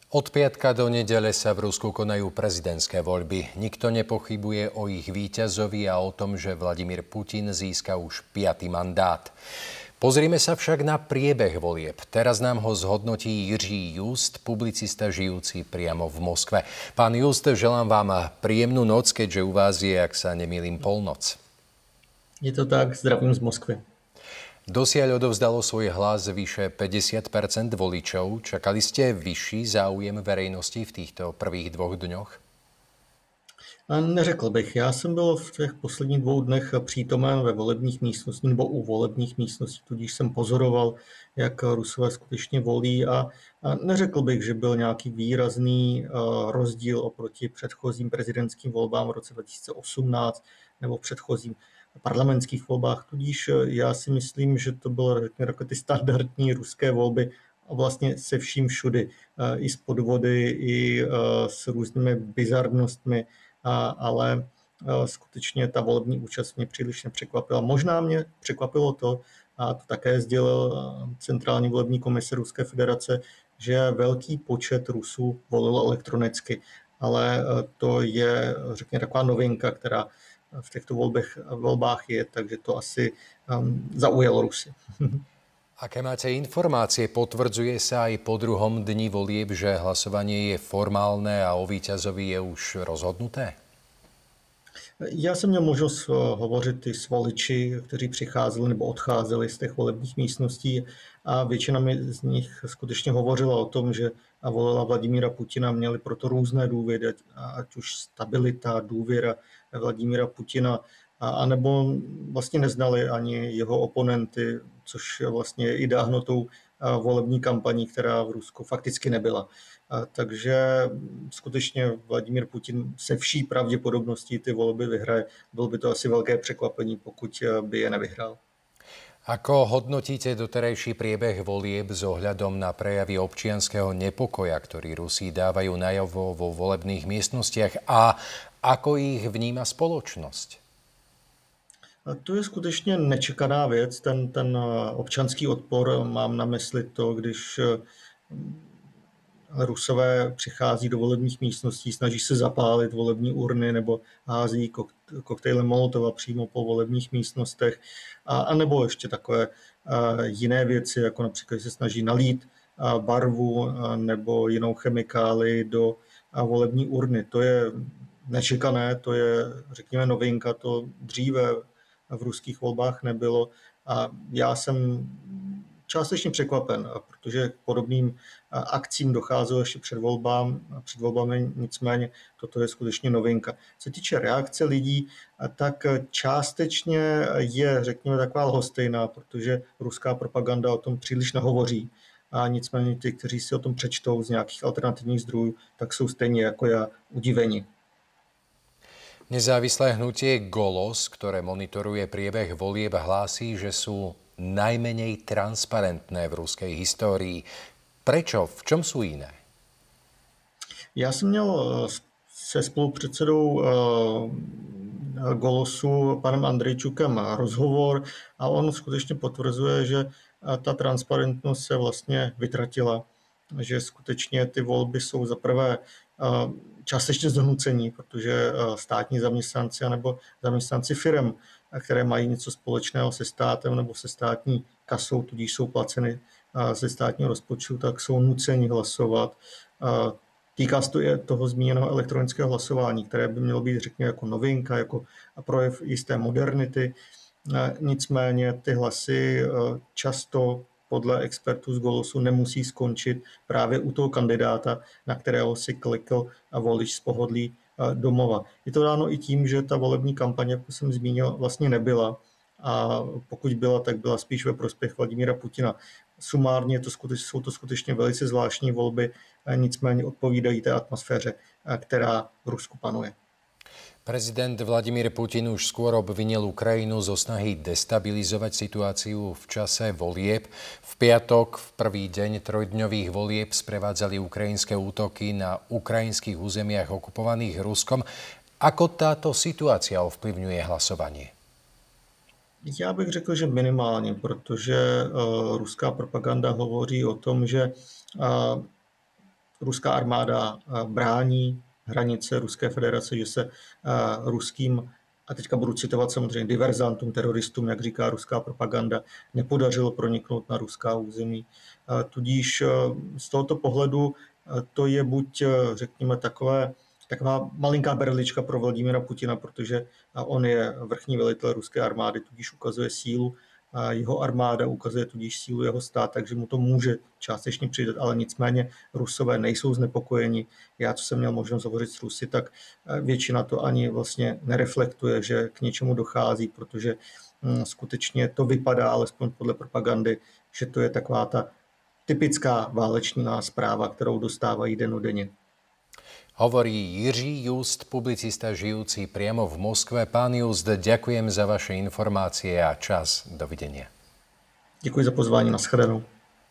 Od piatka do nedele sa v Rusku konajú prezidentské voľby. Nikto nepochybuje o ich víťazovi a o tom, že Vladimír Putin získa už 5. mandát. Pozrime sa však na priebeh volieb. Teraz nám ho zhodnotí Jiří Just, publicista žijúci priamo v Moskve. Pán Just, želám vám príjemnú noc, keďže u vás je, ak sa nemýlim, polnoc. Je to tak, zdravím z Moskvy. Dosiaľ odovzdalo svoj hlas vyše 50% voličov. Čakali ste vyšší záujem verejnosti v týchto prvých 2 dňoch? Neřekl bych. Já jsem byl v těch posledních 2 dnech přítomen ve volebních místnostích nebo u volebních místností, tudíž jsem pozoroval, jak Rusové skutečně volí a neřekl bych, že byl nějaký výrazný rozdíl oproti předchozím prezidentským volbám v roce 2018 nebo v předchozím parlamentských volbách. Tudíž já si myslím, že to bylo jako ty standardní ruské volby a vlastně se vším všudy. I s podvody, i s různými bizarnostmi, ale skutečně ta volební účast mě příliš nepřekvapila. Možná mě překvapilo to, a to také sdělil Centrální volební komise Ruské federace, že velký počet Rusů volilo elektronicky, ale to je, řekněme, taková novinka, která v těchto volbách je, takže to asi zaujalo Rusy. Aké máte informácie? Potvrdzuje sa aj po druhom dni volieb, že hlasovanie je formálne a o víťazovi je už rozhodnuté? Já jsem měl možnost hovořit i s voliči, kteří přicházeli nebo odcházeli z těch volebních místností a většina z nich skutečně hovořila o tom, že volila Vladimíra Putina, měli proto různé důvody, ať už stabilita, důvěra Vladimíra Putina, anebo vlastně neznali ani jeho oponenty, což vlastně je i dáhnutou volební kampaní, která v Rusku fakticky nebyla. Takže skutečně Vladimír Putin se vší pravděpodobností ty volby vyhraje. Bylo by to asi velké překvapení, pokud by je nevyhrál. Ako hodnotíte doterajší priebeh volieb s ohľadom na prejavy občianskeho nepokoja, ktorý Rusi dávajú najavo vo volebných miestnostiach a ako ich vníma spoločnosť? To je skutečně nečekaná věc, ten občanský odpor, mám na mysli to, když Rusové přichází do volebních místností, snaží se zapálit volební urny nebo hází koktejlem Molotova přímo po volebních místnostech, a nebo ještě takové jiné věci, jako například, že se snaží nalít barvu nebo jinou chemikáli do volební urny. To je nečekané, to je, řekněme, novinka, to dříve v ruských volbách nebylo a já jsem částečně překvapen, protože k podobným akcím docházelo ještě před volbami, nicméně toto je skutečně novinka. Co se týče reakce lidí, tak částečně je, řekněme, taková lhostejná, protože ruská propaganda o tom příliš nehovoří. A nicméně ti, kteří si o tom přečtou z nějakých alternativních zdrojů, tak jsou stejně jako já udiveni. Nezávislé hnutie Golos, ktoré monitoruje priebeh volieb, hlási, že sú najmenej transparentné v ruskej histórii. Prečo? V čom sú iné? Já jsem měl se spolupředsedou Golosu, panem Andrejčukem, rozhovor a on skutečně potvrzuje, že ta transparentnost se vlastně vytratila, že skutečně ty volby jsou zaprvé částečně zdonucení, protože státní zaměstnanci nebo zaměstnanci firem, které mají něco společného se státem nebo se státní kasou, tudíž jsou placeny ze státního rozpočtu, tak jsou nuceni hlasovat. Týká se to i toho zmíněného elektronického hlasování, které by mělo být, řekněme, jako novinka, jako projev jisté modernity. Nicméně ty hlasy často podle expertů z Golosu nemusí skončit právě u toho kandidáta, na kterého si klikl volič z pohodlí domova. Je to dáno i tím, že ta volební kampaně, jak jsem zmínil, vlastně nebyla. A pokud byla, tak byla spíš ve prospěch Vladimíra Putina. Sumárně jsou to skutečně velice zvláštní volby, nicméně odpovídají té atmosféře, která v Rusku panuje. Prezident Vladimír Putin už skôr obvinil Ukrajinu zo snahy destabilizovať situáciu v čase volieb. V piatok, v prvý deň trojdňových volieb, sprevádzali ukrajinské útoky na ukrajinských územiach okupovaných Ruskom. Ako táto situácia ovplyvňuje hlasovanie? Já bych řekl, že minimálně, protože ruská propaganda hovoří o tom, že ruská armáda brání hranice Ruské federace, že se ruským, a teďka budu citovat samozřejmě, diverzantům, teroristům, jak říká ruská propaganda, nepodařilo proniknout na ruská území. Tudíž z tohoto pohledu to je buď, řekněme, taková malinká berlička pro Vladimira Putina, protože on je vrchní velitel ruské armády, tudíž ukazuje sílu jeho armáda, ukazuje tudíž sílu jeho stát, takže mu to může částečně přidat, ale nicméně Rusové nejsou znepokojeni. Já, co jsem měl možnost hovořit s Rusy, tak většina to ani vlastně nereflektuje, že k něčemu dochází, protože skutečně to vypadá, alespoň podle propagandy, že to je taková ta typická válečná zpráva, kterou dostávají dennodenně. Hovorí Jiří Just, publicista žijúci priamo v Moskve. Pán Just, ďakujem za vaše informácie a čas. Dovidenia. Děkuji za pozvání, nashledanou.